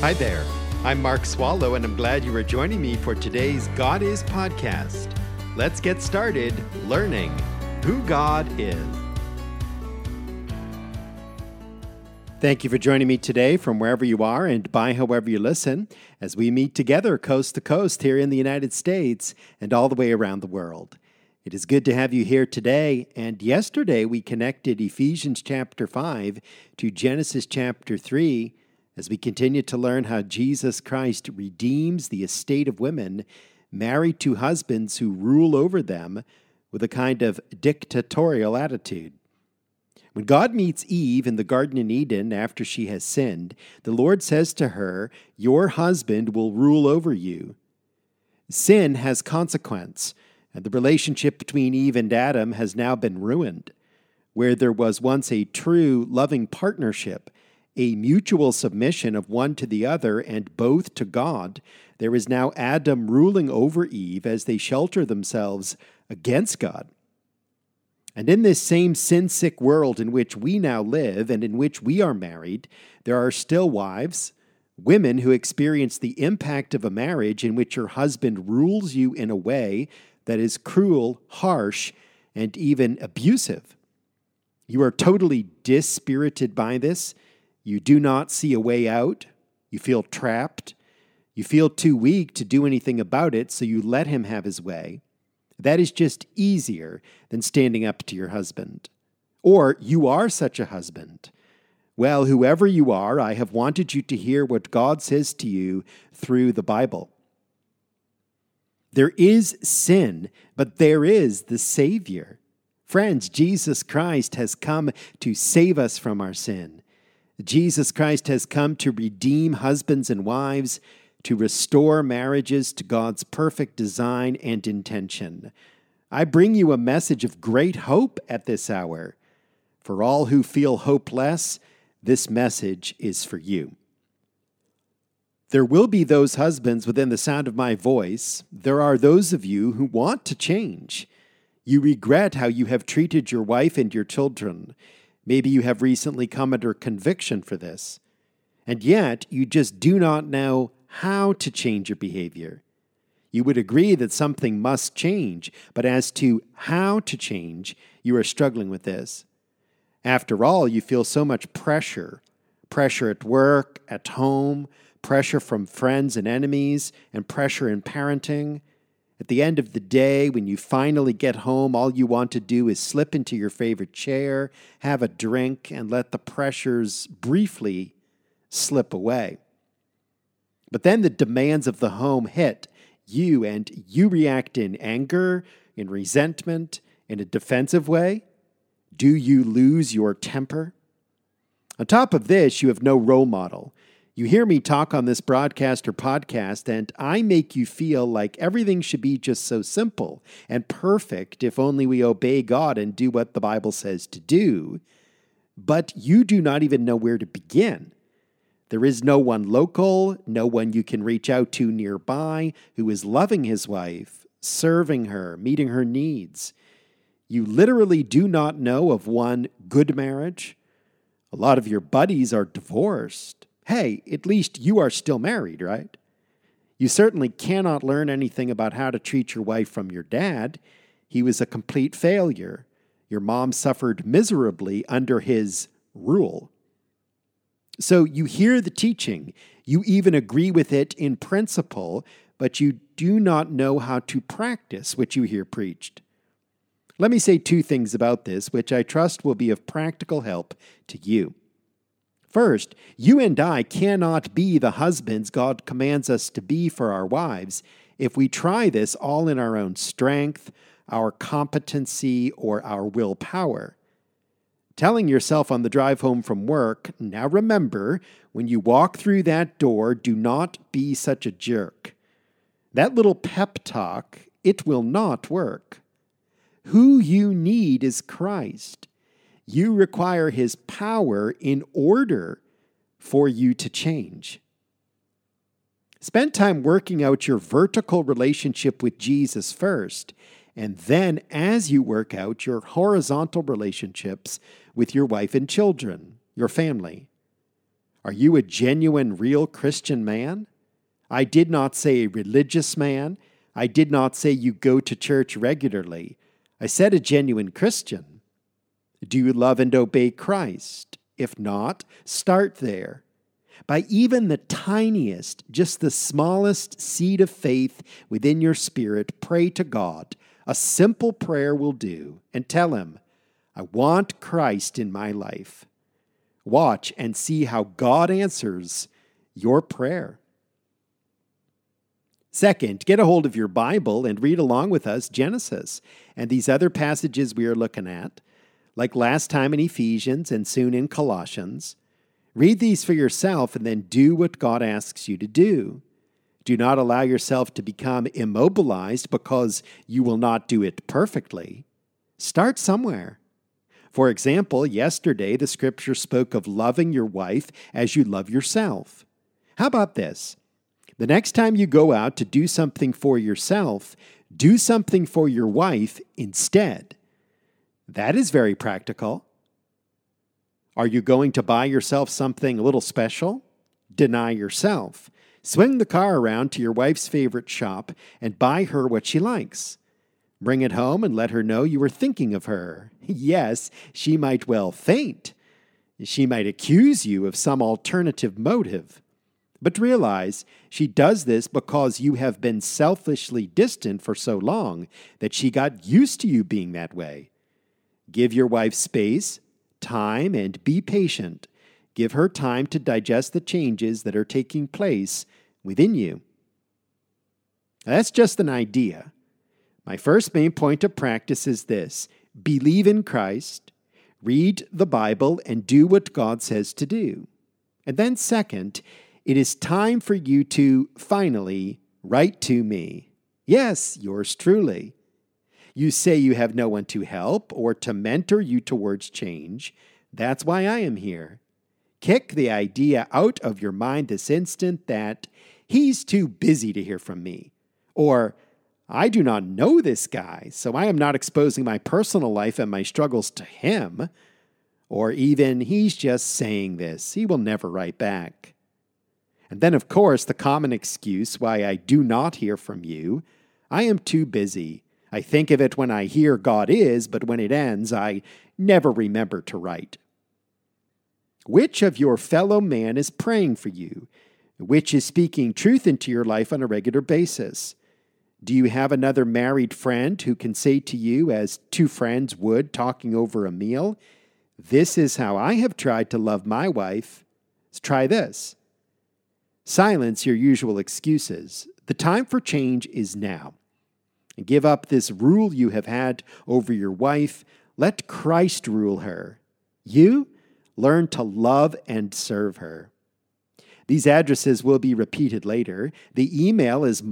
Hi there. I'm Mark Swallow, and I'm glad you are joining me for today's God Is podcast. Let's get started learning who God is. Thank you for joining me today from wherever you are and by however you listen as we meet together coast to coast here in the United States and all the way around the world. It is good to have you here today, and yesterday we connected Ephesians chapter 5 to Genesis chapter 3 as we continue to learn how Jesus Christ redeems the estate of women married to husbands who rule over them with a kind of dictatorial attitude. When God meets Eve in the Garden in Eden after she has sinned, the Lord says to her, "Your husband will rule over you." Sin has consequence, and the relationship between Eve and Adam has now been ruined. Where there was once a true, loving partnership, a mutual submission of one to the other and both to God, there is now Adam ruling over Eve as they shelter themselves against God. And in this same sin-sick world in which we now live and in which we are married, there are still wives, women who experience the impact of a marriage in which your husband rules you in a way that is cruel, harsh, and even abusive. You are totally dispirited by this. You do not see a way out. You feel trapped. You feel too weak to do anything about it, so you let him have his way. That is just easier than standing up to your husband. Or you are such a husband. Well, whoever you are, I have wanted you to hear what God says to you through the Bible. There is sin, but there is the Savior. Friends, Jesus Christ has come to save us from our sin. Jesus Christ has come to redeem husbands and wives, to restore marriages to God's perfect design and intention. I bring you a message of great hope at this hour. For all who feel hopeless, this message is for you. There will be those husbands within the sound of my voice. There are those of you who want to change. You regret how you have treated your wife and your children. Maybe you have recently come under conviction for this. And yet, you just do not know how to change your behavior. You would agree that something must change, but as to how to change, you are struggling with this. After all, you feel so much pressure at work, at home, pressure from friends and enemies, and pressure in parenting. At the end of the day, when you finally get home, all you want to do is slip into your favorite chair, have a drink, and let the pressures briefly slip away. But then the demands of the home hit you, and you react in anger, in resentment, in a defensive way. Do you lose your temper? On top of this, you have no role model. You hear me talk on this broadcast or podcast, and I make you feel like everything should be just so simple and perfect if only we obey God and do what the Bible says to do. But you do not even know where to begin. There is no one local, no one you can reach out to nearby who is loving his wife, serving her, meeting her needs. You literally do not know of one good marriage. A lot of your buddies are divorced. Hey, at least you are still married, right? You certainly cannot learn anything about how to treat your wife from your dad. He was a complete failure. Your mom suffered miserably under his rule. So you hear the teaching, you even agree with it in principle, but you do not know how to practice what you hear preached. Let me say two things about this, which I trust will be of practical help to you. First, you and I cannot be the husbands God commands us to be for our wives if we try this all in our own strength, our competency, or our willpower. Telling yourself on the drive home from work, "Now remember, when you walk through that door, do not be such a jerk." That little pep talk, it will not work. Who you need is Christ. You require his power in order for you to change. Spend time working out your vertical relationship with Jesus first, and then as you work out your horizontal relationships with your wife and children, your family. Are you a genuine, real Christian man? I did not say a religious man. I did not say you go to church regularly. I said a genuine Christian. Do you love and obey Christ? If not, start there. By even the tiniest, just the smallest seed of faith within your spirit, pray to God. A simple prayer will do, and tell Him, I want Christ in my life. Watch and see how God answers your prayer. Second, get a hold of your Bible and read along with us Genesis and these other passages we are looking at, like last time in Ephesians and soon in Colossians. Read these for yourself and then do what God asks you to do. Do not allow yourself to become immobilized because you will not do it perfectly. Start somewhere. For example, yesterday the scripture spoke of loving your wife as you love yourself. How about this? The next time you go out to do something for yourself, do something for your wife instead. That is very practical. Are you going to buy yourself something a little special? Deny yourself. Swing the car around to your wife's favorite shop and buy her what she likes. Bring it home and let her know you were thinking of her. Yes, she might well faint. She might accuse you of some alternative motive. But realize she does this because you have been selfishly distant for so long that she got used to you being that way. Give your wife space, time, and be patient. Give her time to digest the changes that are taking place within you. That's just an idea. My first main point of practice is this: believe in Christ, read the Bible, and do what God says to do. And then second, it is time for you to finally write to me. Yes, yours truly. You say you have no one to help or to mentor you towards change. That's why I am here. Kick the idea out of your mind this instant that he's too busy to hear from me, or I do not know this guy, so I am not exposing my personal life and my struggles to him, or even he's just saying this. He will never write back. And then, of course, the common excuse why I do not hear from you: I am too busy. I think of it when I hear God is, but when it ends, I never remember to write. Which of your fellow man is praying for you? Which is speaking truth into your life on a regular basis? Do you have another married friend who can say to you, as two friends would talking over a meal, "This is how I have tried to love my wife. Try this"? Silence your usual excuses. The time for change is now. Give up this rule you have had over your wife. Let Christ rule her. You learn to love and serve her. These addresses will be repeated later. The email is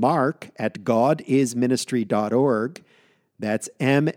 mark@godisministry.org. That's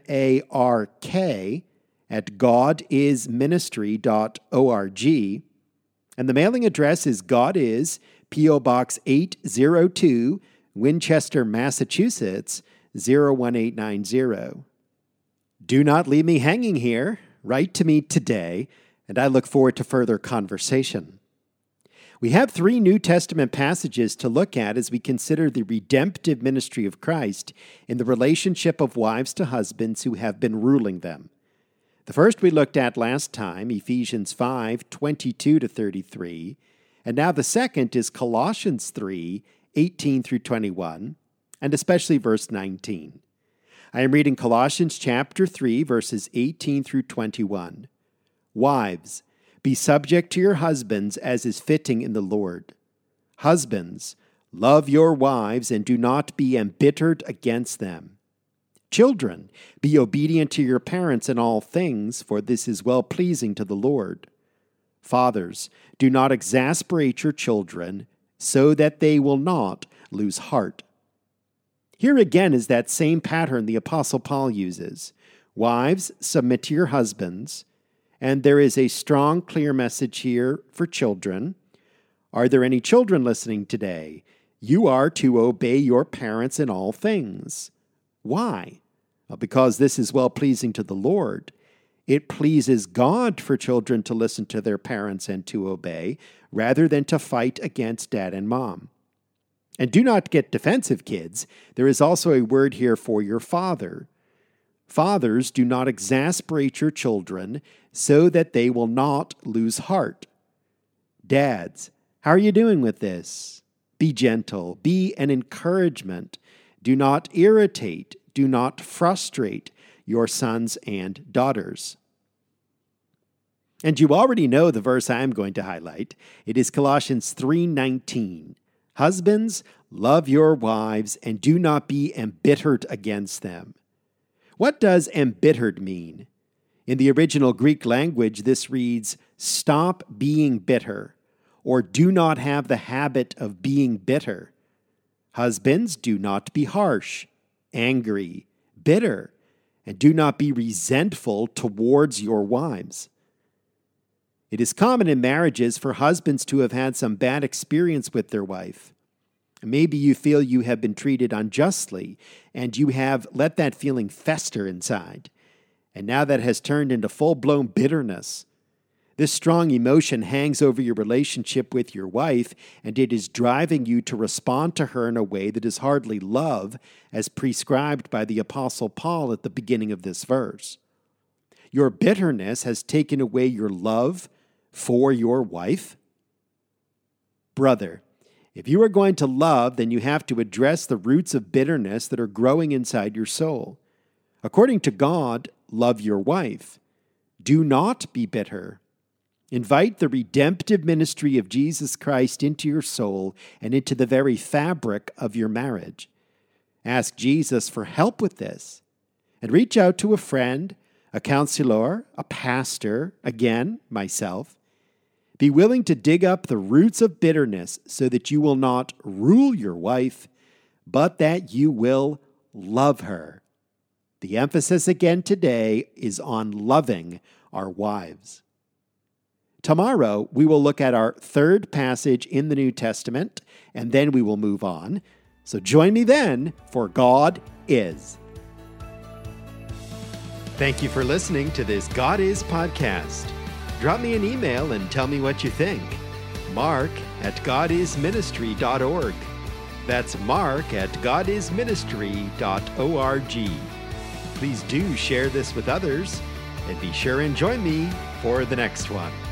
MARK@godisministry.org. And the mailing address is God Is, P.O. Box 802, Winchester, Massachusetts, 01890. Do not leave me hanging here. Write to me today, and I look forward to further conversation. We have 3 New Testament passages to look at as we consider the redemptive ministry of Christ in the relationship of wives to husbands who have been ruling them. The first we looked at last time, Ephesians 5:22-33, and now the second is Colossians 3:18-21, and especially verse 19. I am reading Colossians chapter 3, verses 18-21. Wives, be subject to your husbands as is fitting in the Lord. Husbands, love your wives and do not be embittered against them. Children, be obedient to your parents in all things, for this is well-pleasing to the Lord. Fathers, do not exasperate your children, so that they will not lose heart. Here again is that same pattern the Apostle Paul uses. Wives, submit to your husbands. And there is a strong, clear message here for children. Are there any children listening today? You are to obey your parents in all things. Why? Well, because this is well-pleasing to the Lord. It pleases God for children to listen to their parents and to obey, rather than to fight against dad and mom. And do not get defensive, kids. There is also a word here for your father. Fathers, do not exasperate your children so that they will not lose heart. Dads, how are you doing with this? Be gentle. Be an encouragement. Do not irritate. Do not frustrate your sons and daughters. And you already know the verse I am going to highlight. It is Colossians 3:19. Husbands, love your wives and do not be embittered against them. What does embittered mean? In the original Greek language, this reads, stop being bitter, or do not have the habit of being bitter. Husbands, do not be harsh, angry, bitter, and do not be resentful towards your wives. It is common in marriages for husbands to have had some bad experience with their wife. Maybe you feel you have been treated unjustly, and you have let that feeling fester inside. And now that has turned into full-blown bitterness. This strong emotion hangs over your relationship with your wife, and it is driving you to respond to her in a way that is hardly love, as prescribed by the Apostle Paul at the beginning of this verse. Your bitterness has taken away your love for your wife. Brother, if you are going to love, then you have to address the roots of bitterness that are growing inside your soul. According to God, love your wife. Do not be bitter. Invite the redemptive ministry of Jesus Christ into your soul and into the very fabric of your marriage. Ask Jesus for help with this, and reach out to a friend, a counselor, a pastor, again, myself. Be willing to dig up the roots of bitterness so that you will not rule your wife, but that you will love her. The emphasis again today is on loving our wives. Tomorrow, we will look at our third passage in the New Testament, and then we will move on. So join me then for God Is. Thank you for listening to this God Is podcast. Drop me an email and tell me what you think. Mark@godisministry.org. That's Mark@godisministry.org. Please do share this with others, and be sure and join me for the next one.